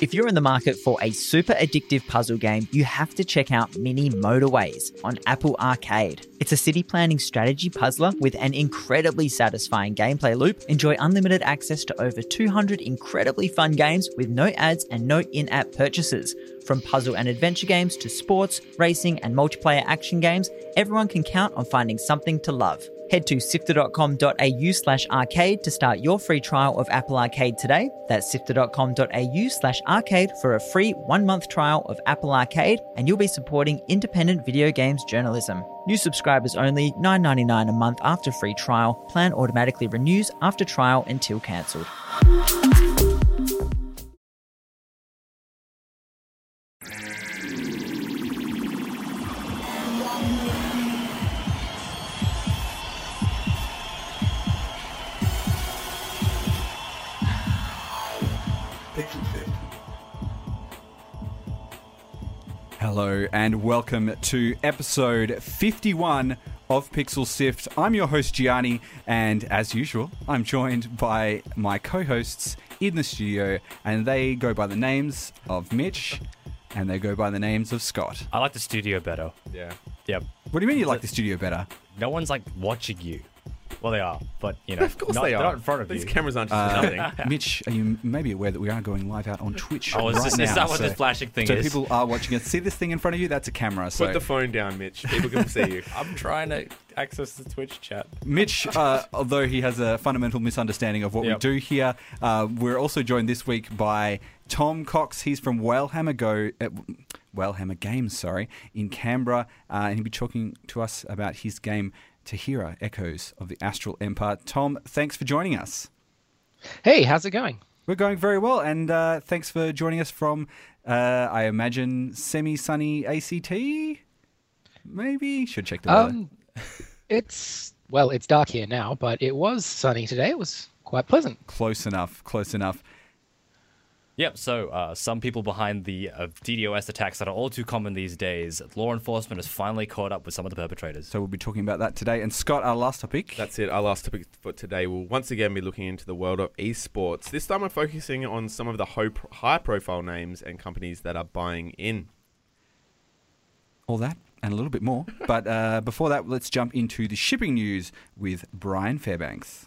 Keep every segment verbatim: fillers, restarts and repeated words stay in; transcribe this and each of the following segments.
If you're in the market for a super addictive puzzle game, you have to check out Mini Motorways on Apple Arcade. It's a city planning strategy puzzler with an incredibly satisfying gameplay loop. Enjoy unlimited access to over two hundred incredibly fun games with no ads and no in-app purchases. From puzzle and adventure games to sports, racing, and multiplayer action games, everyone can count on finding something to love. Head to sifter.com.au slash arcade to start your free trial of Apple Arcade today. That's sifter.com.au slash arcade for a free one-month trial of Apple Arcade, and you'll be supporting independent video games journalism. New subscribers only, nine dollars and ninety-nine cents a month after free trial. Plan automatically renews after trial until cancelled. Hello and welcome to episode fifty-one of Pixel Sift. I'm your host Gianni, and as usual, I'm joined by my co-hosts in the studio, and they go by the names of Mitch, and they go by the names of Scott. I like the studio better. Yeah. Yep. What do you mean you like the studio better? No one's like watching you. Well, they are, but you know, Of course not, they they're are. not in front of These you. cameras aren't just Uh, for nothing. Mitch, are you maybe aware that we are going live out on Twitch Oh, is, right this, now? is that what so, this flashing thing so is? people are watching us. See this thing in front of you? That's a camera. So Put the phone down, Mitch. People can see you. I'm trying to access the Twitch chat. Mitch, uh, although he has a fundamental misunderstanding of what Yep. we do here, uh, we're also joined this week by Tom Cox. He's from Whalehammer Go, uh, Whalehammer Games, sorry, in Canberra, uh, and he'll be talking to us about his game Tahira: Echoes of the Astral Empire. Tom, thanks for joining us. Hey, how's it going? We're going very well, and uh, thanks for joining us from, uh, I imagine, semi-sunny A C T. Maybe should check the weather. Um, it's well, it's dark here now, but it was sunny today. It was quite pleasant. Close enough. Close enough. Yep, so uh, some people behind the uh, DDoS attacks that are all too common these days, law enforcement has finally caught up with some of the perpetrators. So we'll be talking about that today. And Scott, our last topic. That's it. Our last topic for today will once again be looking into the world of esports. This time we're focusing on some of the high-profile names and companies that are buying in. All that and a little bit more. But uh, before that, let's jump into the shipping news with Brian Fairbanks.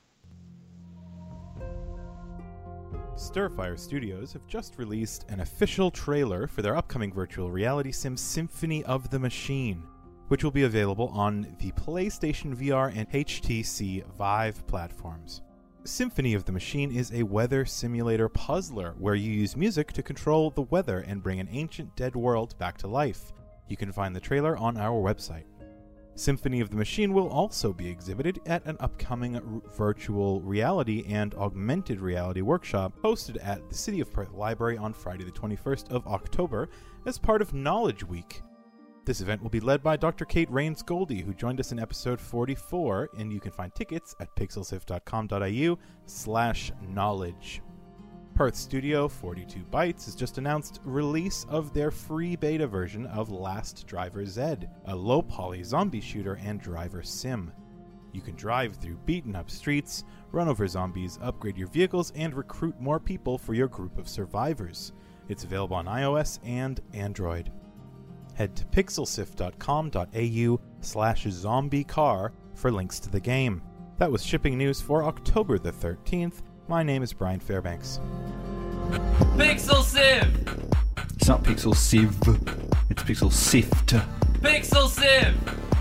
Starfire Studios have just released an official trailer for their upcoming virtual reality sim Symphony of the Machine, which will be available on the PlayStation V R and H T C Vive platforms. Symphony of the Machine is a weather simulator puzzler where you use music to control the weather and bring an ancient dead world back to life. You can find the trailer on our website. Symphony of the Machine will also be exhibited at an upcoming r- virtual reality and augmented reality workshop hosted at the City of Perth Library on Friday the twenty-first of October as part of Knowledge Week. This event will be led by Doctor Kate Rains-Goldie, who joined us in episode forty-four, and you can find tickets at pixelsift.com.au slash knowledge. Perth Studio forty-two Bytes has just announced release of their free beta version of Last Driver Z, a low-poly zombie shooter and driver sim. You can drive through beaten-up streets, run over zombies, upgrade your vehicles, and recruit more people for your group of survivors. It's available on iOS and Android. Head to pixelsift.com.au slash zombiecar for links to the game. That was shipping news for October the thirteenth. My name is Brian Fairbanks. Pixel Sieve! It's not Pixel Sieve, it's Pixel Sift. Pixel Sieve!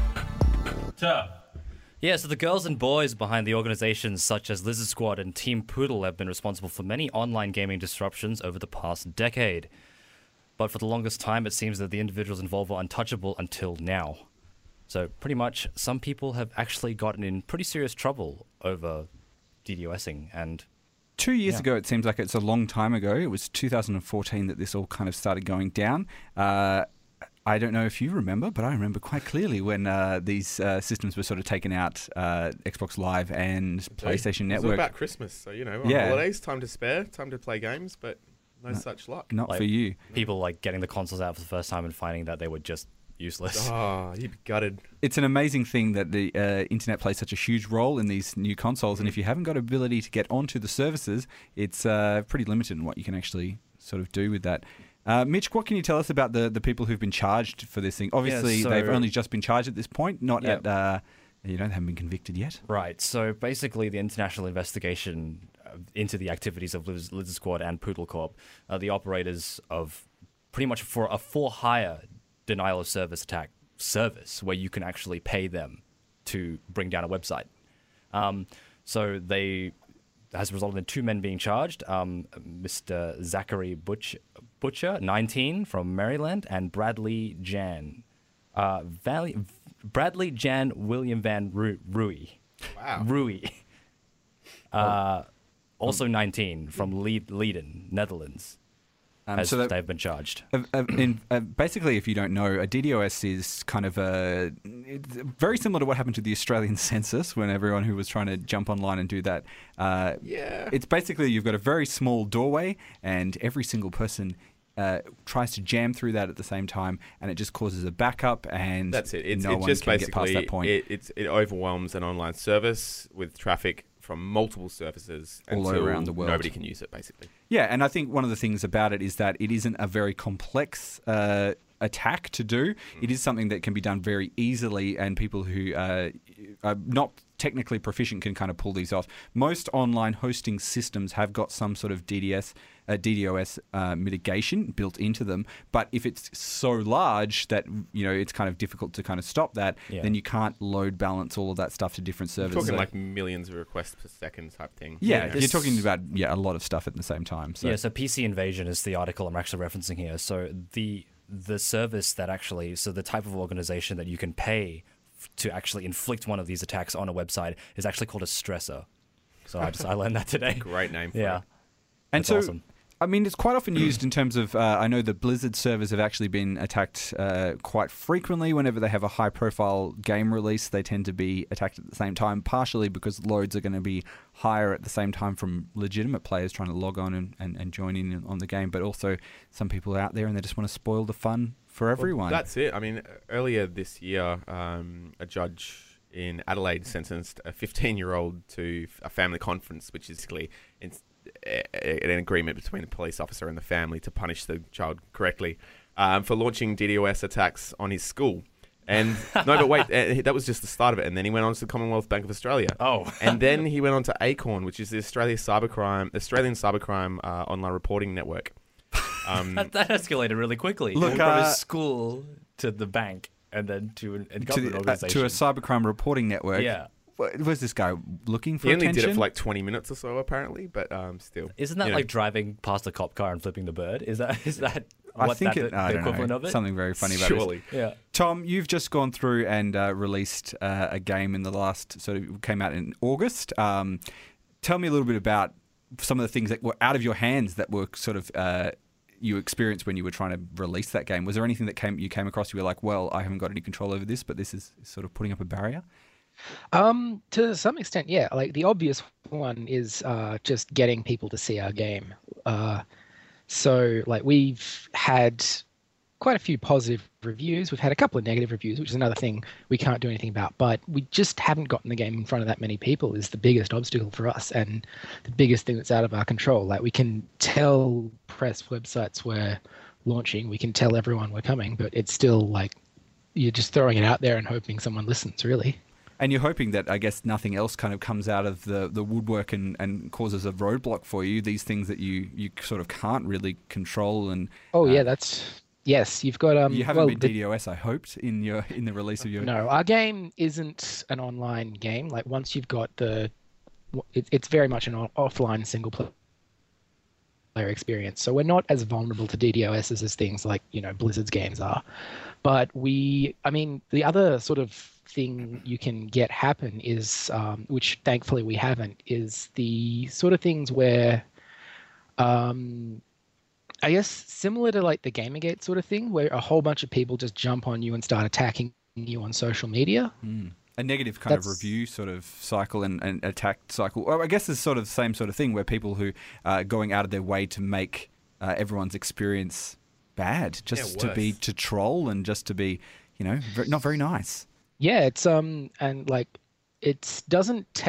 Tuh. Yeah, so the girls and boys behind the organizations such as Lizard Squad and Team Poodle have been responsible for many online gaming disruptions over the past decade. But for the longest time, it seems that the individuals involved were untouchable until now. So pretty much, some people have actually gotten in pretty serious trouble over DDoSing, and Two years Yeah. ago, it seems like it's a long time ago. It was two thousand fourteen that this all kind of started going down. Uh, I don't know if you remember, but I remember quite clearly when uh, these uh, systems were sort of taken out, uh, Xbox Live and PlayStation It was all Network. about Christmas, so, you know, on Yeah. holidays, time to spare, time to play games, but no, No. such luck. Not Like- for you. people like getting the consoles out for the first time and finding that they were just useless. Oh, you'd be gutted. It's an amazing thing that the uh, internet plays such a huge role in these new consoles, and if you haven't got ability to get onto the services, it's uh, pretty limited in what you can actually sort of do with that. Uh, Mitch, what can you tell us about the, the people who've been charged for this thing? Obviously, Yeah, so- they've only just been charged at this point, not Yeah. at, uh, you know, they haven't been convicted yet. Right. So basically, the international investigation uh, into the activities of Liz- Lizard Squad and Poodle Corp are the operators of pretty much for a for-hire denial of service attack service where you can actually pay them to bring down a website. Um, so they has resulted in two men being charged, um, Mister Zachary Butch, Butcher, nineteen, from Maryland, and Bradley Jan. Uh, Valley, Bradley Jan William Van Ru- Rui. Wow. Rui. Uh, also nineteen, from Le- Leiden, Netherlands. Um, Has, so that- they've been charged. Uh, uh, in, uh, basically, if you don't know, a DDoS is kind of a it's very similar to what happened to the Australian census when everyone who was trying to jump online and do that. Uh, Yeah. It's basically you've got a very small doorway, and every single person uh, tries to jam through that at the same time, and it just causes a backup, and That's it. It's, no it one just can get past basically that point. It, it's, it overwhelms an online service with traffic from multiple services All until around the world. nobody can use it, basically. Yeah, and I think one of the things about it is that it isn't a very complex uh, attack to do. It is something that can be done very easily, and people who uh, are not technically proficient can kind of pull these off. Most online hosting systems have got some sort of D D S, uh, DDoS uh, mitigation built into them, but if it's so large that you know it's kind of difficult to kind of stop that, Yeah. then you can't load balance all of that stuff to different We're servers. talking So- like millions of requests per second type thing. yeah, Yeah, you're this- talking about yeah a lot of stuff at the same time. So. Yeah, so P C Invasion is the article I'm actually referencing here. So the the service that actually, so the type of organization that you can pay f- to actually inflict one of these attacks on a website is actually called a stressor. So I just I learned that today. Great name for Yeah, it. And That's so, awesome. I mean, it's quite often used in terms of. Uh, I know the Blizzard servers have actually been attacked uh, quite frequently. Whenever they have a high-profile game release, they tend to be attacked at the same time. Partially because loads are going to be higher at the same time from legitimate players trying to log on and, and, and join in on the game, but also some people are out there and they just want to spoil the fun for Well, everyone. that's it. I mean, earlier this year, um, a judge in Adelaide sentenced a fifteen-year-old to a family conference, which is basically in, a, an agreement between the police officer and the family to punish the child correctly um, for launching DDoS attacks on his school. And no, but wait, uh, that was just the start of it. And then he went on to the Commonwealth Bank of Australia. Oh. And then he went on to ACORN, which is the Australia cybercrime, Australian cybercrime uh, online reporting network. Um, that, that escalated really quickly. Look, from uh, his school to the bank and then to an, a to, government the, uh, organization. to a cybercrime reporting network. Yeah. What, was this guy looking for he only attention? did it for like twenty minutes or so, apparently, but um, still. Isn't that you know. like driving past a cop car and flipping the bird? Is that is that I what think that, it, the, I the don't equivalent know, of it? something very funny about it. Surely. Yeah. Tom, you've just gone through and uh, released uh, a game in the last, sort of came out in August. Um, tell me a little bit about some of the things that were out of your hands that were sort of uh, you experienced when you were trying to release that game. Was there anything that came you came across you were like, well, I haven't got any control over this, but this is sort of putting up a barrier? Um, to some extent, yeah. Like the obvious one is uh, just getting people to see our game. Uh, so, like, we've had quite a few positive reviews. We've had a couple of negative reviews, which is another thing we can't do anything about. But we just haven't gotten the game in front of that many people is the biggest obstacle for us and the biggest thing that's out of our control. Like, we can tell press websites we're launching, we can tell everyone we're coming, but it's still like you're just throwing it out there and hoping someone listens, really. And you're hoping that, I guess, nothing else kind of comes out of the, the woodwork and, and causes a roadblock for you, these things that you, you sort of can't really control. And Oh, uh, yeah, that's... Yes, you've got... um. you haven't well, been the- DDoS, I hoped, in your in the release of your... No, our game isn't an online game. Like, once you've got the... It, it's very much an o- offline single player experience. So we're not as vulnerable to DDoS as things like, you know, Blizzard's games are. But we... I mean, the other sort of thing you can get happen is, um, which thankfully we haven't, is the sort of things where... Um, I guess similar to like the Gamergate sort of thing, where a whole bunch of people just jump on you and start attacking you on social media. Mm. A negative kind of That's- review sort of cycle and, and attack cycle. Well, I guess it's sort of the same sort of thing where people who are going out of their way to make uh, everyone's experience bad, just Yeah, to be worse. to troll and just to be, you know, ver- not very nice. Yeah, it's um and like it doesn't take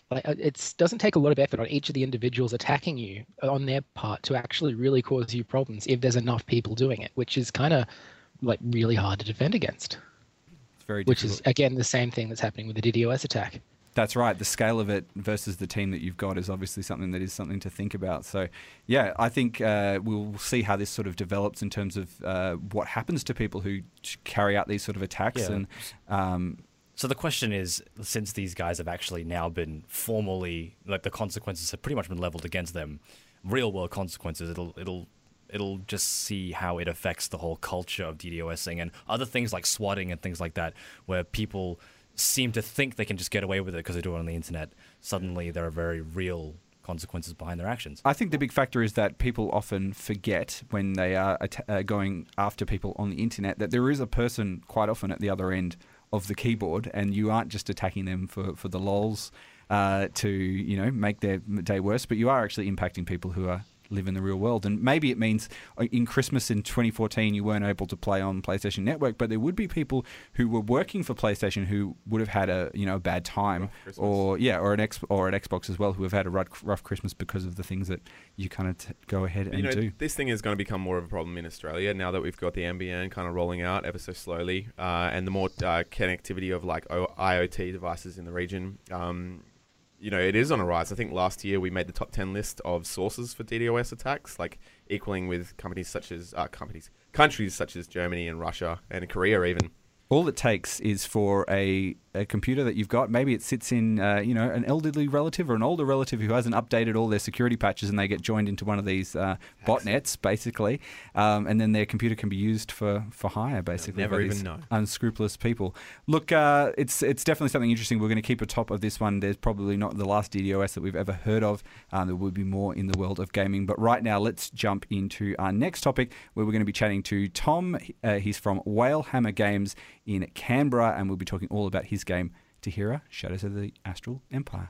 like it doesn't take a lot of effort on each of the individuals attacking you on their part to actually really cause you problems if there's enough people doing it, which is kind of like really hard to defend against. It's very which difficult. is again the same thing that's happening with the DDoS attack. That's right. The scale of it versus the team that you've got is obviously something that is something to think about. So, yeah, I think uh, we'll see how this sort of develops in terms of uh, what happens to people who carry out these sort of attacks. Yeah. And um, So the question is, since these guys have actually now been formally, like the consequences have pretty much been leveled against them, real world consequences, it'll it'll it'll just see how it affects the whole culture of DDoSing and other things like swatting and things like that, where people seem to think they can just get away with it because they do it on the internet. Suddenly there are very real consequences behind their actions. I think the big factor is that people often forget when they are at- uh, going after people on the internet that there is a person quite often at the other end of the keyboard, and you aren't just attacking them for, for the lols uh, to, you know, make their day worse, but you are actually impacting people who are live in the real world. And maybe it means in Christmas in twenty fourteen you weren't able to play on PlayStation Network, but there would be people who were working for PlayStation who would have had a, you know, a bad time, or yeah, or an X or an Xbox as well, who have had a rough, rough Christmas because of the things that you kind of t- go ahead But, and you know, do. this thing is going to become more of a problem in Australia now that we've got the N B N kind of rolling out ever so slowly, uh, and the more uh, connectivity of like o- IoT devices in the region. Um, you know, it is on a rise. I think last year we made the top ten list of sources for DDoS attacks, like equaling with companies such as uh, companies, countries such as Germany and Russia and Korea even. All it takes is for a, a computer that you've got, maybe it sits in, uh, you know, an elderly relative or an older relative who hasn't updated all their security patches, and they get joined into one of these uh, botnets, basically, um, and then their computer can be used for, for hire, basically. Never by even these know. Unscrupulous people. Look, uh, it's it's definitely something interesting. We're going to keep atop of this one. There's probably not the last DDoS that we've ever heard of. Um, there will be more in the world of gaming. But right now, let's jump into our next topic, where we're going to be chatting to Tom. Uh, he's from Whalehammer Games in Canberra, and we'll be talking all about his game, Tahira, Shadows of the Astral Empire.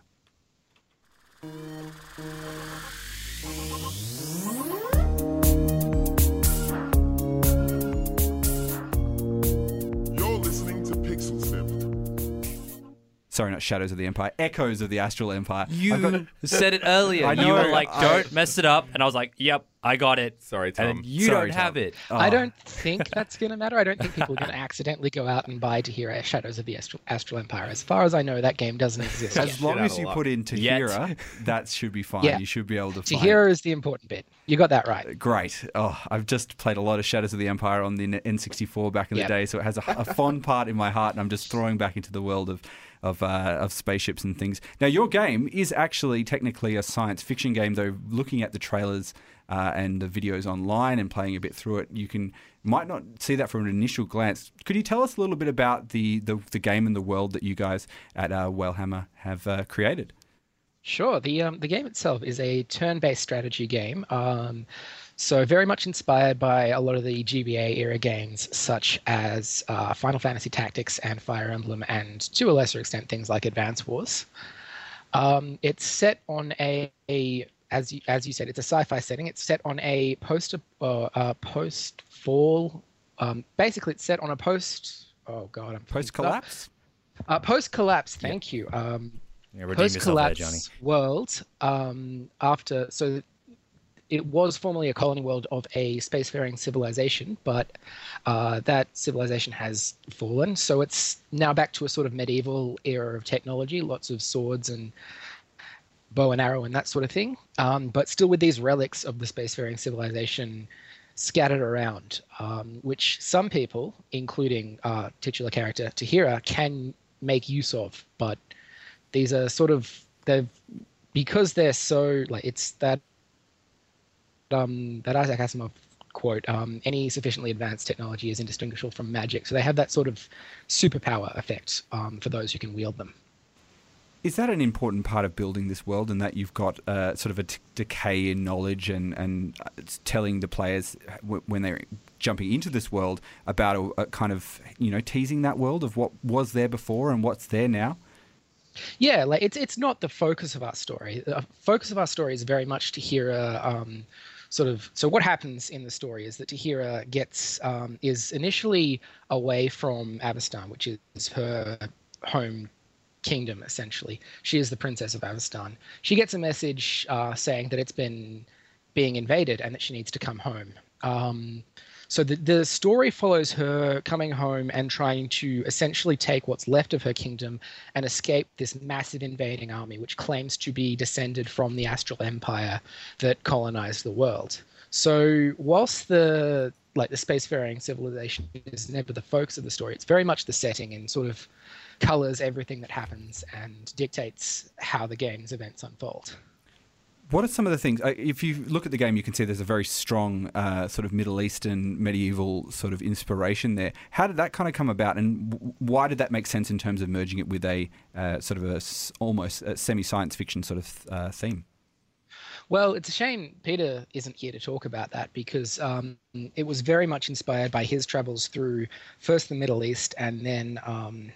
You're listening to Pixel Sift. Sorry, not Shadows of the Empire, Echoes of the Astral Empire. You I've got- said it earlier. I You know, were like, I- don't mess it up. And I was like, yep, I got it. Sorry, And Tom. then you Sorry, don't have Tom. it. Oh. I don't think that's going to matter. I don't think people are going to accidentally go out and buy Tahira Shadows of the Astral, Astral Empire. As far as I know, that game doesn't exist As yet. long Get out as of you luck. put in Yet. Tahira, that should be fine. Yeah. You should be able to find Tahira is the important bit. You got that right. Great. Oh, I've just played a lot of Shadows of the Empire on the N sixty-four back in Yep. the day, so it has a, a fond part in my heart, and I'm just throwing back into the world of of, uh, of spaceships and things. Now, your game is actually technically a science fiction game, though. Looking at the trailers uh, and the videos online and playing a bit through it, you can might not see that from an initial glance. Could you tell us a little bit about the the, the game and the world that you guys at uh, Whalehammer have uh, created? Sure. The um, the game itself is a turn-based strategy game. Um, so very much inspired by a lot of the G B A era games, such as uh, Final Fantasy Tactics and Fire Emblem, and to a lesser extent things like Advance Wars. Um, it's set on a, a as you, as you said, it's a sci-fi setting. It's set on a post uh, uh, post fall. Um, basically, it's set on a post. Oh God, I'm Post collapse. Uh, post collapse. Thank you. Um, Yeah, redeem yourself there, Johnny. post-collapse world um, after so it was formerly a colony world of a spacefaring civilization, but uh, that civilization has fallen, so it's now back to a sort of medieval era of technology, lots of swords and bow and arrow and that sort of thing, um, but still with these relics of the spacefaring civilization scattered around, um, which some people, including uh, titular character Tahira, can make use of, but these are sort of they've because they're so like it's that um that Isaac Asimov quote, um, any sufficiently advanced technology is indistinguishable from magic. So they have that sort of superpower effect um, for those who can wield them. Is that an important part of building this world, and that you've got uh, sort of a t- decay in knowledge and, and it's telling the players w- when they're jumping into this world about a, a kind of, you know, teasing that world of what was there before and what's there now? Yeah, like it's it's not the focus of our story. The focus of our story is very much Tahira. Um, sort of. So what happens in the story is that Tahira gets um, is initially away from Avestan, which is her home kingdom, essentially. She is the princess of Avestan. She gets a message uh, saying that it's been being invaded and that she needs to come home. Um, so the, the story follows her coming home and trying to essentially take what's left of her kingdom and escape this massive invading army, which claims to be descended from the Astral Empire that colonized the world. So whilst the like the spacefaring civilization is never the focus of the story, it's very much the setting and sort of colors everything that happens and dictates how the game's events unfold. What are some of the things, uh, if you look at the game, you can see there's a very strong uh, sort of Middle Eastern medieval sort of inspiration there. How did that kind of come about, and w- why did that make sense in terms of merging it with a uh, sort of a s- almost a semi-science fiction sort of uh, theme? Well, it's a shame Peter isn't here to talk about that, because um, it was very much inspired by his travels through first the Middle East and then um,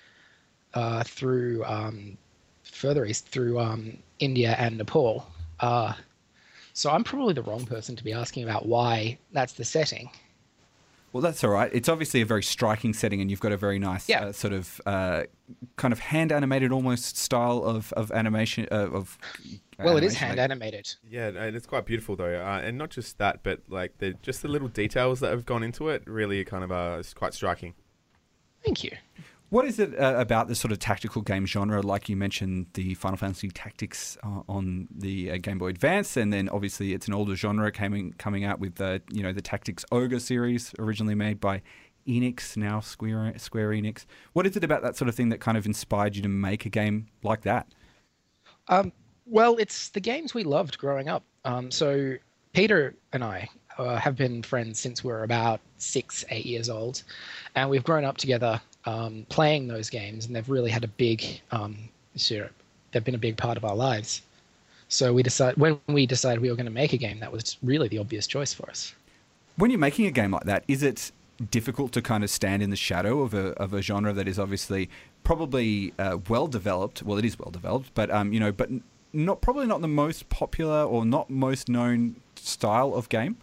uh, through um, further east through um, India and Nepal. Uh, so I'm probably the wrong person to be asking about why that's the setting. Well, that's all right. It's obviously a very striking setting, and you've got a very nice yeah. uh, sort of uh, kind of hand animated almost style of of animation uh, of. Well, animation. it is hand animated. Yeah, and it's quite beautiful though, uh, and not just that, but like the just the little details that have gone into it really kind of uh, is quite striking. Thank you. What is it uh, about the sort of tactical game genre? Like you mentioned, the Final Fantasy Tactics uh, on the uh, Game Boy Advance, and then obviously it's an older genre coming coming out with the you know the Tactics Ogre series, originally made by Enix, now Square Square Enix. What is it about that sort of thing that kind of inspired you to make a game like that? Um, well, it's the games we loved growing up. Um, so Peter and I uh, have been friends since we were about six, eight years old, and we've grown up together. Um, playing those games, and they've really had a big, um, sure, they've been a big part of our lives. So we decided when we decided we were going to make a game, that was really the obvious choice for us. When you're making a game like that, is it difficult to kind of stand in the shadow of a of a genre that is obviously probably uh, well developed? Well, it is well developed, but um, you know, but not probably not the most popular or not most known style of game.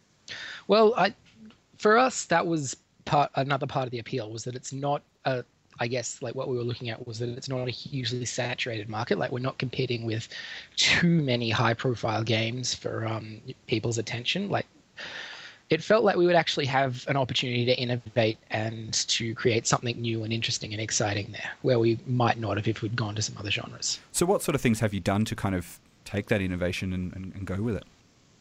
Well, I, for us, that was. Part another part of the appeal was that it's not a I guess like what we were looking at was that it's not a hugely saturated market. Like we're not competing with too many high profile games for um, people's attention. Like it felt like we would actually have an opportunity to innovate and to create something new and interesting and exciting there, where we might not have if we'd gone to some other genres. So what sort of things have you done to kind of take that innovation and, and, and go with it?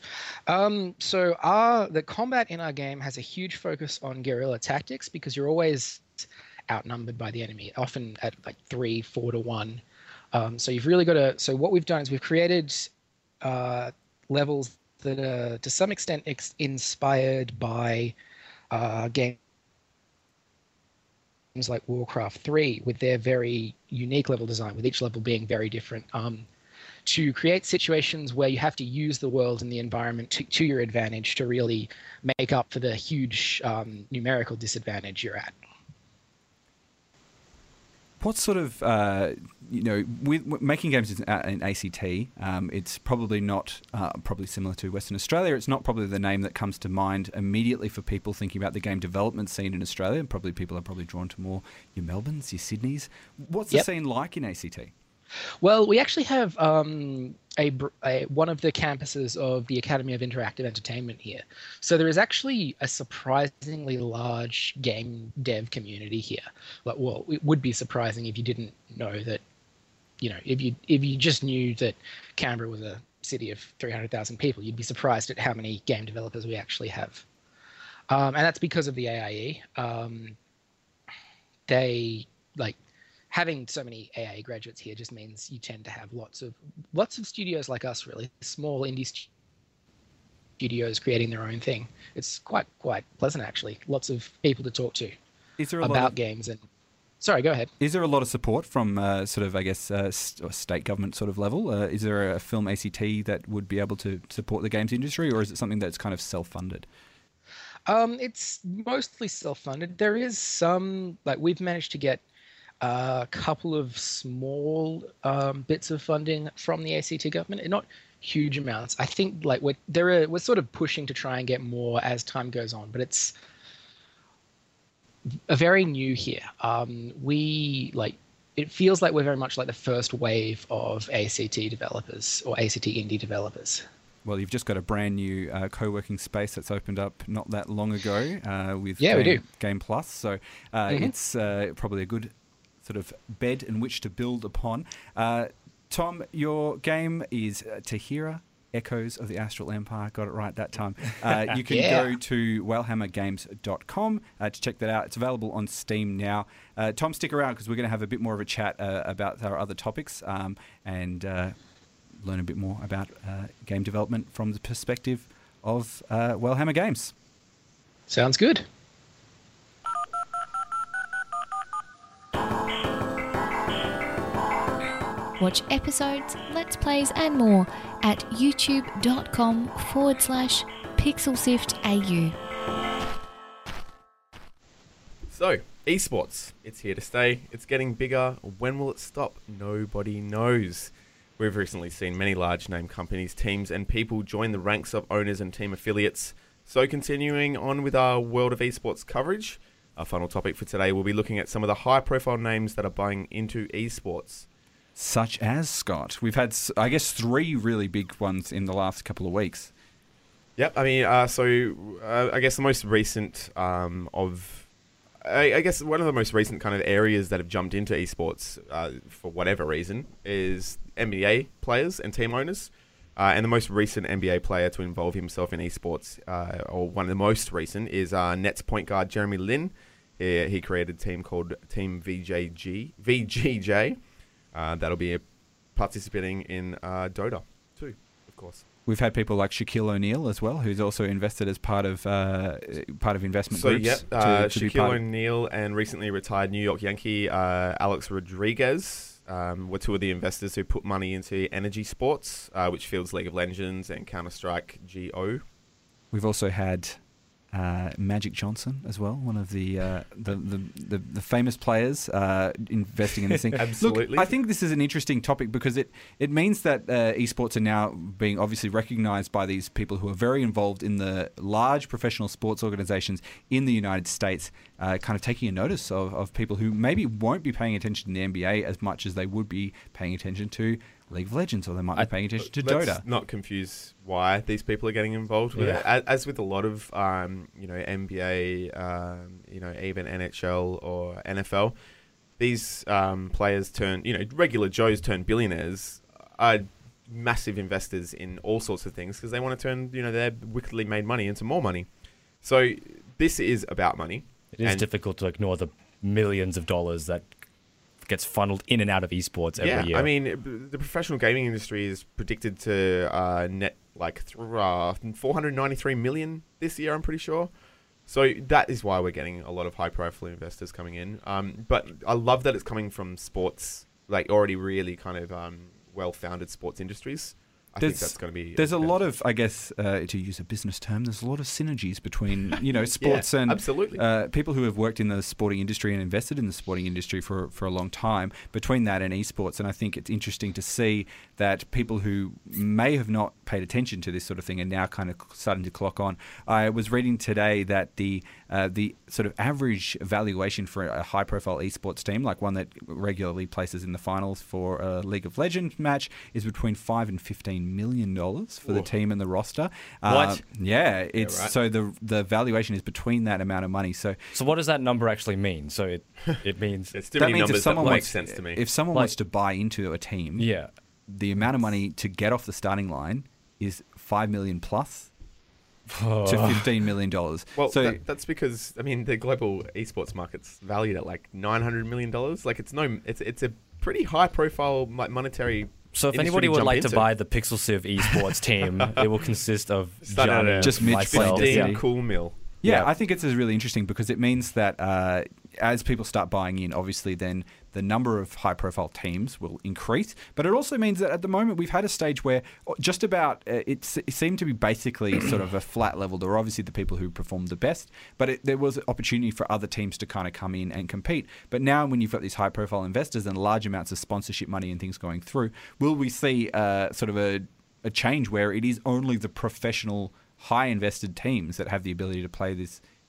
Um, so our the combat in our game has a huge focus on guerrilla tactics, because you're always outnumbered by the enemy, often at like three, four to one. Um, so you've really got to. So what we've done is we've created uh, levels that are to some extent ex- inspired by uh, games like Warcraft three, with their very unique level design, with each level being very different. Um, to create situations where you have to use the world and the environment to, to your advantage to really make up for the huge um, numerical disadvantage you're at. What sort of, uh, you know, with, with making games in, uh, in A C T, um, it's probably not, uh, probably similar to Western Australia, it's not probably the name that comes to mind immediately for people thinking about the game development scene in Australia, and probably people are probably drawn to more your Melbournes, your Sydneys. What's Yep. the scene like in A C T? Well, we actually have um, a, br- a one of the campuses of the Academy of Interactive Entertainment here. So there is actually a surprisingly large game dev community here. Like, well, it would be surprising if you didn't know that. You know, if you if you just knew that Canberra was a city of three hundred thousand people, you'd be surprised at how many game developers we actually have. Um, and that's because of the A I E. Um, they like. Having so many A I graduates here just means you tend to have lots of lots of studios like us, really small indie st- studios creating their own thing. It's quite quite pleasant, actually. Lots of people to talk to Is there a lot about of, games. And sorry, go ahead. is there a lot of support from uh, sort of, I guess, uh, st- state government sort of level? Uh, is there a film A C T that would be able to support the games industry, or is it something that's kind of self-funded? Um, it's mostly self-funded. There is some, like we've managed to get a couple of small um, bits of funding from the A C T government, not huge amounts. I think like we're there are, we're sort of pushing to try and get more as time goes on, but it's a very new here. Um, we like it feels like we're very much like the first wave of A C T developers or A C T indie developers. Well, you've just got a brand new uh, co-working space that's opened up not that long ago uh, with Yeah, we Game, do. Game Plus. So uh, Mhm. it's uh, probably a good sort of bed in which to build upon. Uh, Tom, your game is uh, Tahira, Echoes of the Astral Empire. Got it right that time. Uh, you can Yeah. go to wellhammer games dot com uh, to check that out. It's available on Steam now. Uh, Tom, stick around because we're going to have a bit more of a chat uh, about our other topics um, and uh, learn a bit more about uh, game development from the perspective of uh, Wellhammer Games. Sounds good. Watch episodes, Let's Plays and more at youtube.com forward slash pixelsiftau. So, esports, it's here to stay. It's getting bigger. When will it stop? Nobody knows. We've recently seen many large name companies, teams, and people join the ranks of owners and team affiliates. So, continuing on with our world of esports coverage, our final topic for today will be looking at some of the high profile names that are buying into esports. Such as, Scott. We've had, s- I guess, three really big ones in the last couple of weeks. Yep, I mean, uh, so uh, I guess the most recent um, of, I, I guess one of the most recent kind of areas that have jumped into esports uh, for whatever reason is N B A players and team owners. Uh, and the most recent N B A player to involve himself in esports, uh, or one of the most recent, is uh, Nets point guard Jeremy Lin. He, he created a team called Team V J G, V G J. Uh, that'll be participating in uh, Dota too, of course. We've had people like Shaquille O'Neal as well, who's also invested as part of uh, part of investment So, groups. yep, to- uh, to be Shaquille part of- O'Neal and recently retired New York Yankee uh, Alex Rodriguez um, were two of the investors who put money into Energy Sports, uh, which fields League of Legends and Counter-Strike G O. We've also had uh, Magic Johnson as well, one of the uh, the, the, the the famous players uh, investing in this thing. Absolutely. Look, I think this is an interesting topic because it, it means that uh, esports are now being obviously recognised by these people who are very involved in the large professional sports organisations in the United States, uh, kind of taking a notice of, of people who maybe won't be paying attention to the N B A as much as they would be paying attention to League of Legends, or they might be paying attention to Let's Dota. not confuse why these people are getting involved with Yeah. it. As, as with a lot of, um, you know, N B A, um, you know, even N H L or N F L, these um, players turn, you know, regular Joes turn billionaires, are massive investors in all sorts of things because they want to turn, you know, their wickedly made money into more money. So this is about money. It is And- difficult to ignore the millions of dollars that gets funneled in and out of esports every yeah, year. I mean, b- the professional gaming industry is predicted to uh, net like th- uh, four hundred ninety-three million this year, I'm pretty sure. So that is why we're getting a lot of high-profile investors coming in. Um, but I love that it's coming from sports, like already really kind of um, well-founded sports industries. I think that's going to be... There's a lot of, I guess, uh, to use a business term, there's a lot of synergies between, you know, sports Yeah, and absolutely. uh, people who have worked in the sporting industry and invested in the sporting industry for, for a long time, between that and esports. And I think it's interesting to see that people who may have not paid attention to this sort of thing are now kind of starting to clock on. I was reading today that the uh, the sort of average valuation for a high-profile esports team, like one that regularly places in the finals for a League of Legends match, is between five and fifteen million dollars for the Whoa. team and the roster. What? Uh, yeah, it's right. so the the valuation is between that amount of money. So so what does that number actually mean? So it it means It's too that many means if numbers that someone make wants, sense to me. if someone Like- wants to buy into a team, yeah. the amount of money to get off the starting line is five million plus to fifteen million dollars. Well, so that, that's because I mean the global esports market's valued at like nine hundred million dollars. Like it's no, it's it's a pretty high profile like monetary. So if industry anybody to would jump like into. to buy the Pixel Civ esports team, it will consist of Start at Johnny, a Just Mitch myself. playing fifteen Yeah. cool mil. Yeah, Yeah. I think it's really interesting because it means that uh, as people start buying in, obviously then the number of high-profile teams will increase. But it also means that at the moment we've had a stage where just about uh, it, se- it seemed to be basically sort of a flat level. There were obviously the people who performed the best, but it, there was opportunity for other teams to kind of come in and compete. But now when you've got these high-profile investors and large amounts of sponsorship money and things going through, will we see uh, sort of a, a change where it is only the professional high invested teams that have the ability to play this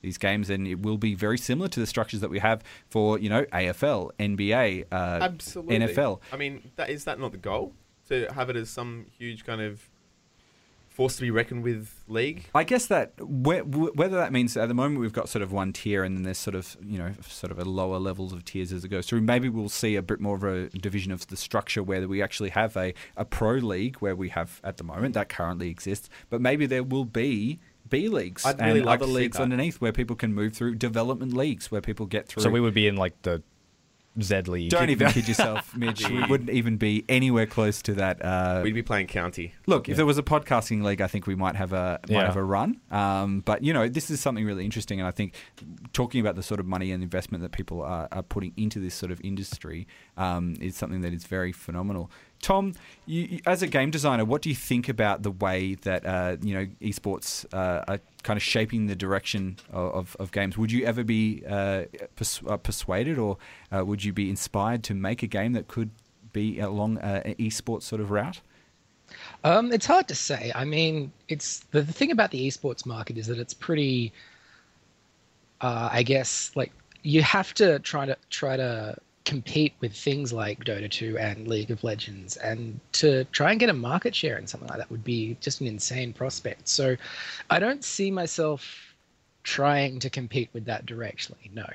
these games, and it will be very similar to the structures that we have for, you know, A F L, N B A, uh, Absolutely. N F L. I mean, that, is that not the goal? To have it as some huge kind of force to be reckoned with league? I guess that wh- whether that means at the moment we've got sort of one tier and then there's sort of, you know, sort of a lower levels of tiers as it goes through. Maybe we'll see a bit more of a division of the structure where we actually have a, a pro league where we have at the moment that currently exists, but maybe there will be B leagues I'd really and like other to see leagues that. underneath where people can move through, development leagues where people get through. So we would be in like the Z League. Don't even kid yourself, Mitch. We wouldn't even be anywhere close to that. Uh, We'd be playing county. Look, Yeah. if there was a podcasting league, I think we might have a might Yeah. have a run. Um, but you know, this is something really interesting, and I think talking about the sort of money and investment that people are, are putting into this sort of industry um, is something that is very phenomenal. Tom, you, you- as a game designer, what do you think about the way that uh, you know esports uh, are kind of shaping the direction of, of, of games? Would you ever be uh, pers- uh, persuaded, or uh, would you be inspired to make a game that could be along uh, an esports sort of route? Um, it's hard to say. I mean, it's the, the thing about the esports market is that it's pretty. Uh, I guess like you have to try to try to compete with things like Dota two and League of Legends, and to try and get a market share in something like that would be just an insane prospect. So, I don't see myself trying to compete with that directly. No.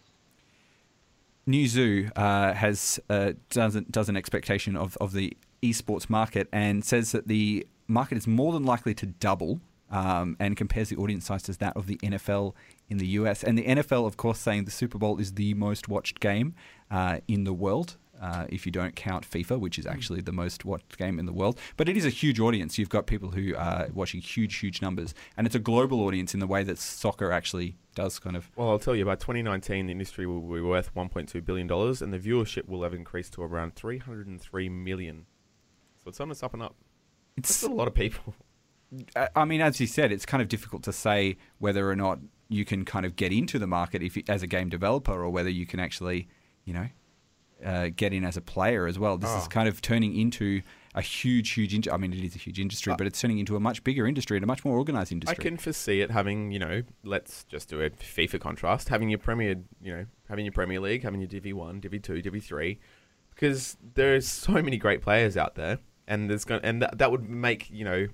Newzoo uh, has uh, does, an, does an expectation of, of the esports market and says that the market is more than likely to double, um, and compares the audience size to that of the N F L in the U S. And the N F L, of course, saying the Super Bowl is the most watched game uh, in the world. Uh, if you don't count FIFA, which is actually the most watched game in the world. But it is a huge audience. You've got people who are watching huge, huge numbers. And it's a global audience in the way that soccer actually does kind of... Well, I'll tell you, by twenty nineteen, the industry will be worth one point two billion dollars, and the viewership will have increased to around three hundred three million. So it's on its up and up. It's That's a lot of people. I I mean, as you said, it's kind of difficult to say whether or not you can kind of get into the market if you, as a game developer, or whether you can actually, you know, uh, get in as a player as well. This Oh. is kind of turning into a huge, huge. In- I mean, it is a huge industry, Uh, but it's turning into a much bigger industry and a much more organized I industry. can foresee it having, you know, let's just do a FIFA contrast, having your Premier, you know, having your Premier League, having your Div one, Div two, Div three, because there's so many great players out there, and there's going, and that, that would make, you know,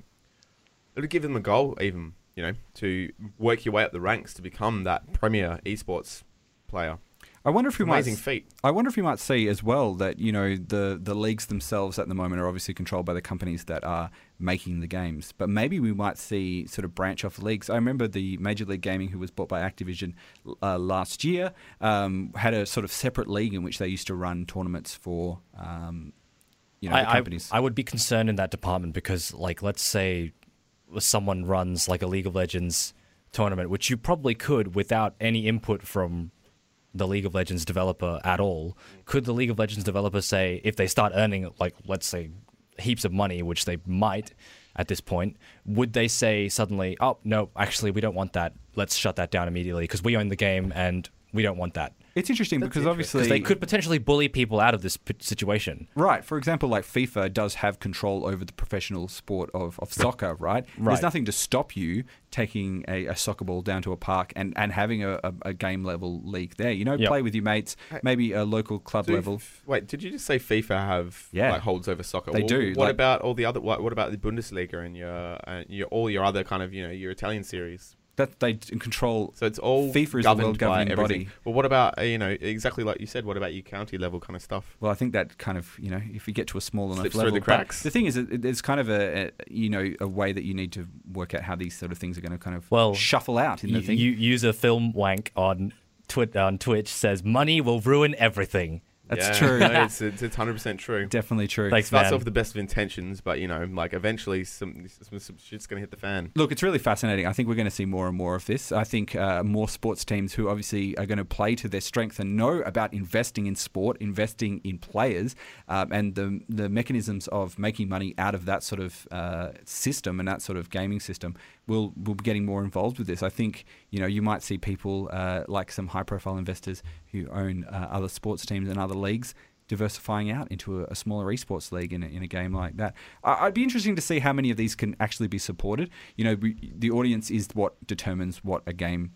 it would give them a goal even, you know, to work your way up the ranks to become that premier esports player. I wonder if we might. Amazing feat. I wonder if we might see as well that, you know, the the leagues themselves at the moment are obviously controlled by the companies that are making the games, but maybe we might see sort of branch off leagues. I remember the Major League Gaming, who was bought by Activision uh, last year, um, had a sort of separate league in which they used to run tournaments for, um, you know, the I, companies. I, I would be concerned in that department because, like, let's say someone runs like a League of Legends tournament, which you probably could without any input from the League of Legends developer at all. Could the League of Legends developer say, if they start earning, like, let's say, heaps of money, which they might at this point, would they say suddenly, oh, no, actually, we don't want that. Let's shut that down immediately because we own the game and we don't want that. It's interesting That's because interesting. obviously Because they could potentially bully people out of this p- situation. Right. For example, like FIFA does have control over the professional sport of, of soccer, right? There's Right. nothing to stop you taking a, a soccer ball down to a park and, and having a, a, a game level league there. You know, Yep. play with your mates, maybe a local club Do level. f- wait, did you just say FIFA have Yeah. like holds over soccer? They Well, do, What like- about all the other? What, what about the Bundesliga and your, uh, your all your other kind of, you know, your Italian series? That they d- control. So it's all FIFA is the governed world by governing everything. body. But what about, uh, you know, exactly like you said, what about your county level kind of stuff? Well, I think that kind of, you know, if you get to a small enough Slips level, through the but cracks. the thing is, it, it's kind of a, a, you know, a way that you need to work out how these sort of things are going to kind of Well, shuffle out in the You, thing. you user film wank on Twit on Twitch says money will ruin everything. That's Yeah, true. no, it's it's it's hundred percent true. Definitely true. Thanks, Starts man. off with the best of intentions, but you know, like eventually some some, some shit's gonna hit the fan. Look, it's really fascinating. I think we're going to see more and more of this. I think uh, more sports teams who obviously are going to play to their strength and know about investing in sport, investing in players, um, and the the mechanisms of making money out of that sort of uh, system and that sort of gaming system will will be getting more involved with this. I think, you know, you might see people uh, like some high profile investors who own uh, other sports teams and other leagues diversifying out into a, a smaller esports league in a, in a game like that. I, I'd be interesting to see how many of these can actually be supported. You know, we, the audience is what determines what a game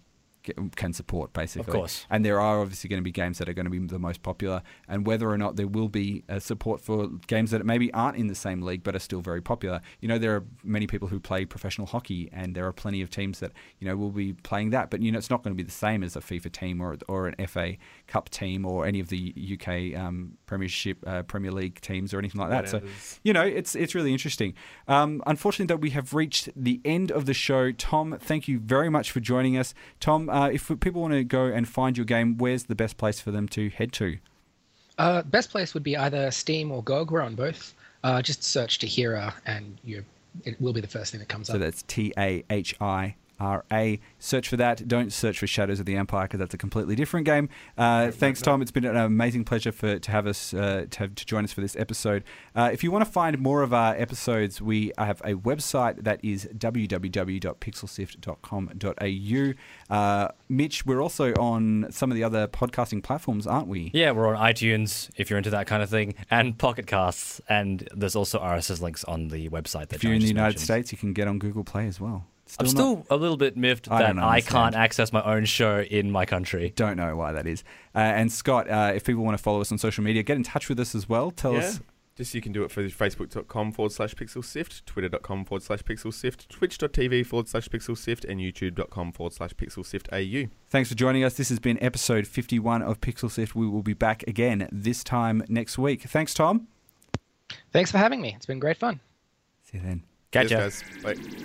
can support, basically. Of course. And there are obviously going to be games that are going to be the most popular, and whether or not there will be uh, support for games that maybe aren't in the same league but are still very popular. You know, there are many people who play professional hockey, and there are plenty of teams that, you know, will be playing that, but, you know, it's not going to be the same as a FIFA team or or an F A Cup team or any of the U K um, Premiership, uh, Premier League teams or anything like that. Whatever. So, you know, it's it's really interesting. Um, unfortunately, that we have reached the end of the show. Tom, thank you very much for joining us. Tom, uh, if people want to go and find your game, where's the best place for them to head to? Uh, best place would be either Steam or G O G. We're on both. Uh, just search Tahira and you it will be the first thing that comes so up. So that's T A H I R A. Search for that. Don't search for Shadows of the Empire because that's a completely different game. Uh, thanks, Tom. It's been an amazing pleasure for to have us uh, to, have, to join us for this episode. Uh, if you want to find more of our episodes, we have a website that is w w w dot pixel sift dot com dot a u. Uh, Mitch, we're also on some of the other podcasting platforms, aren't we? Yeah, we're on iTunes if you're into that kind of thing, and Pocket Casts, and there's also R S S links on the website. That if you're John in the just United mentioned. States, you can get on Google Play as well. Still I'm still not, a little bit miffed I that I can't access my own show in my country. Don't know why that is. Uh, and Scott, uh, if people want to follow us on social media, get in touch with us as well. Tell yeah. us. Just you can do it for facebook.com forward slash pixelsift, twitter.com forward slash pixelsift, twitch.tv forward slash pixelsift, and youtube.com forward slash pixelsiftau. Thanks for joining us. This has been episode fifty-one of Pixel Sift. We will be back again this time next week. Thanks, Tom. Thanks for having me. It's been great fun. See you then. Catch ya. Cheers, guys. Bye.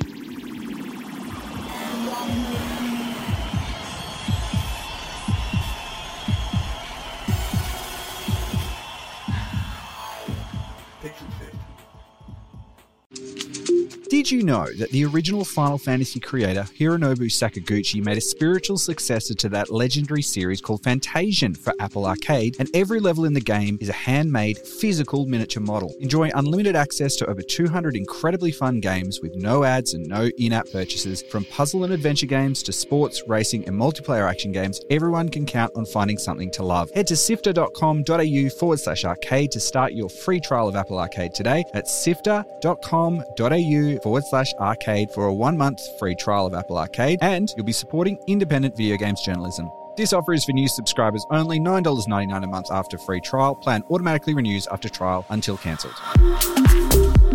Did you know that the original Final Fantasy creator, Hironobu Sakaguchi, made a spiritual successor to that legendary series called Fantasian for Apple Arcade, and every level in the game is a handmade, physical miniature model. Enjoy unlimited access to over two hundred incredibly fun games with no ads and no in-app purchases. From puzzle and adventure games to sports, racing, and multiplayer action games, everyone can count on finding something to love. Head to sifter.com.au forward slash arcade to start your free trial of Apple Arcade today at sifter.com.au forward slash arcade for a one month free trial of Apple Arcade, and you'll be supporting independent video games journalism. This offer is for new subscribers only, nine dollars ninety-nine a month after free trial. Plan automatically renews after trial until cancelled.